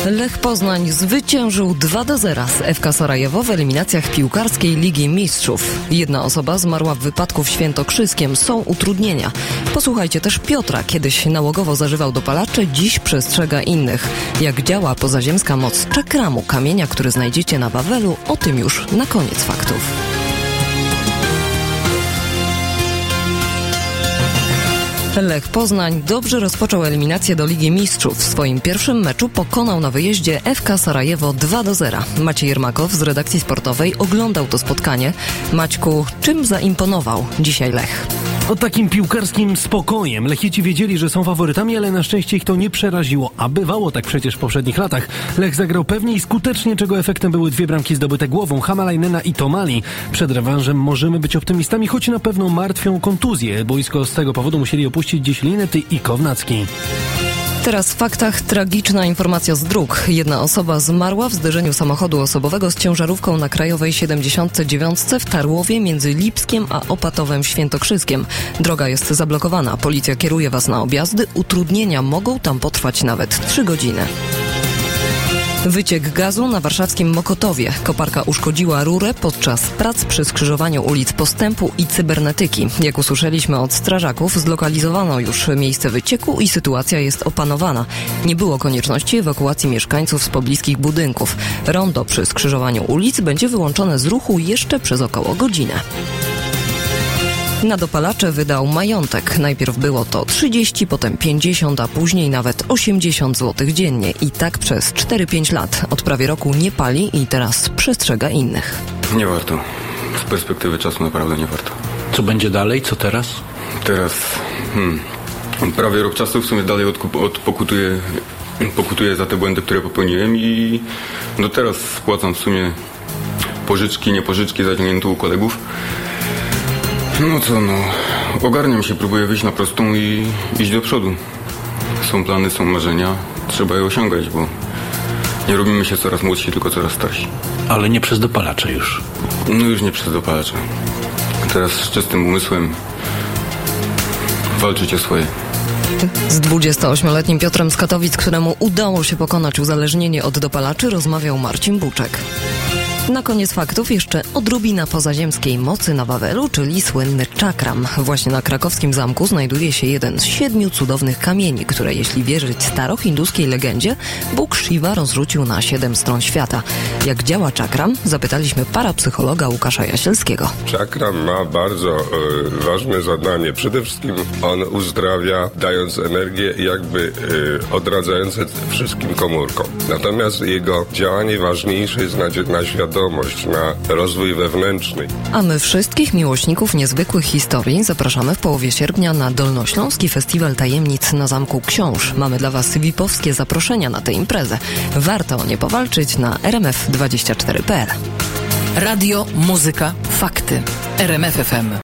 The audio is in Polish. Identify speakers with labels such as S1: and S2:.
S1: Lech Poznań zwyciężył 2-0 z FK Sarajewo w eliminacjach piłkarskiej Ligi Mistrzów. Jedna osoba zmarła w wypadku w Świętokrzyskiem. Są utrudnienia. Posłuchajcie też Piotra. Kiedyś nałogowo zażywał dopalacze, dziś przestrzega innych. Jak działa pozaziemska moc czakramu, kamienia, który znajdziecie na Wawelu, o tym już na koniec faktów. Lech Poznań dobrze rozpoczął eliminację do Ligi Mistrzów. W swoim pierwszym meczu pokonał na wyjeździe FK Sarajewo 2-0. Maciej Jermakow z redakcji sportowej oglądał to spotkanie. Maćku, czym zaimponował dzisiaj Lech?
S2: Takim piłkarskim spokojem. Lechici wiedzieli, że są faworytami, ale na szczęście ich to nie przeraziło. A bywało tak przecież w poprzednich latach. Lech zagrał pewnie i skutecznie, czego efektem były 2 bramki zdobyte głową Hamalajnena i Tomali. Przed rewanżem możemy być optymistami, choć na pewno martwią kontuzje. Boisko z tego powodu musieli opuścić dziś Linety i Kownacki.
S1: Teraz w faktach tragiczna informacja z dróg. Jedna osoba zmarła w zderzeniu samochodu osobowego z ciężarówką na Krajowej 79 w Tarłowie między Lipskiem a Opatowem Świętokrzyskiem. Droga jest zablokowana. Policja kieruje Was na objazdy. Utrudnienia mogą tam potrwać nawet 3 godziny. Wyciek gazu na warszawskim Mokotowie. Koparka uszkodziła rurę podczas prac przy skrzyżowaniu ulic Postępu i Cybernetyki. Jak usłyszeliśmy od strażaków, zlokalizowano już miejsce wycieku i sytuacja jest opanowana. Nie było konieczności ewakuacji mieszkańców z pobliskich budynków. Rondo przy skrzyżowaniu ulic będzie wyłączone z ruchu jeszcze przez około godzinę. Na dopalacze wydał majątek. Najpierw było to 30, potem 50, a później nawet 80 zł dziennie. I tak przez 4-5 lat. Od prawie roku nie pali i teraz przestrzega innych.
S3: Nie warto. Z perspektywy czasu naprawdę nie warto.
S4: Co teraz?
S3: Teraz prawie rok czasu w sumie dalej pokutuję za te błędy, które popełniłem i teraz spłacam w sumie pożyczki, niepożyczki zaciągnięte u kolegów. Ogarniam się, próbuję wyjść na prostą i iść do przodu. Są plany, są marzenia, trzeba je osiągać, bo nie robimy się coraz młodsi, tylko coraz starsi.
S4: Ale nie przez dopalacze już.
S3: Już nie przez dopalacze. Teraz z czystym umysłem walczyć o swoje.
S1: Z 28-letnim Piotrem z Katowic, któremu udało się pokonać uzależnienie od dopalaczy, rozmawiał Marcin Buczek. Na koniec faktów jeszcze odrobina pozaziemskiej mocy na Wawelu, czyli słynny czakram. Właśnie na krakowskim zamku znajduje się jeden z 7 cudownych kamieni, które, jeśli wierzyć starohinduskiej legendzie, Bóg Shiva rozrzucił na 7 stron świata. Jak działa czakram? Zapytaliśmy parapsychologa Łukasza Jasielskiego.
S5: Czakram ma bardzo ważne zadanie. Przede wszystkim on uzdrawia, dając energię jakby odradzające wszystkim komórkom. Natomiast jego działanie ważniejsze jest na świadomość, na rozwój wewnętrzny.
S1: A my wszystkich miłośników niezwykłych historii zapraszamy w połowie sierpnia na Dolnośląski Festiwal Tajemnic na Zamku Książ. Mamy dla Was VIP-owskie zaproszenia na tę imprezę. Warto o nie powalczyć na rmf24.pl.
S6: Radio, muzyka, fakty. RMF FM.